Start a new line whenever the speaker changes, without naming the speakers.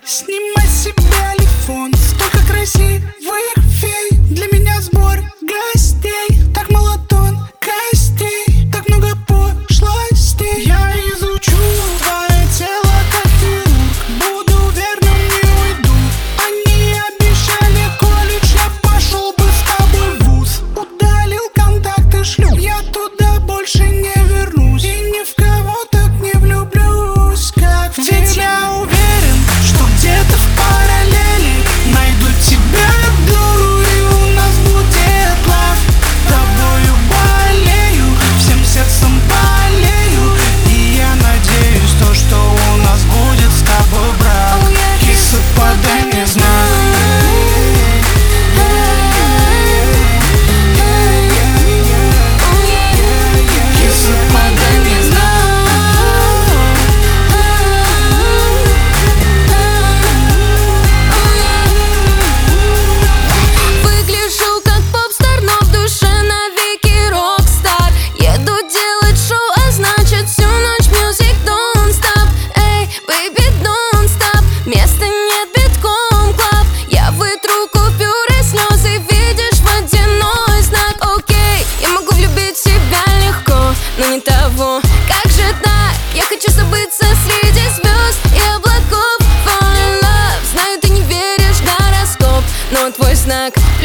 Снимай с себя телефон, столько красивых фей. Для меня сбор гостей, так мало тонкостей, так много пошлостей. Я изучу твое тело как хирург, буду верным, не уйду. Они обещали колледж, я пошел бы с тобой в вуз. Удалил контакты, шлю, я туда больше не вернусь. И ни в кого так не влюблюсь, как в тебя. Уверен, что где-то в параллели найду тебя, дуру, и у нас будет лав. Тобою болею, всем сердцем болею, и я надеюсь, то, что у нас будет с тобой брак. Киса, подай мне знак. Киса, подай мне
Выгляжу как попстар, но в душе навеки рок-стар. Еду делать шоу, а значит всю ночь music don't stop. Эй, baby, don't stop. Места нет, битком клаб. Я вытру купюры, слезы, видишь, водяной знак. Окей, я могу влюбить в себя легко, но не того. Как же так? Я хочу забыться среди звезд и облаков. Fall in love. Знаю, ты не веришь в гороскоп, но твой знак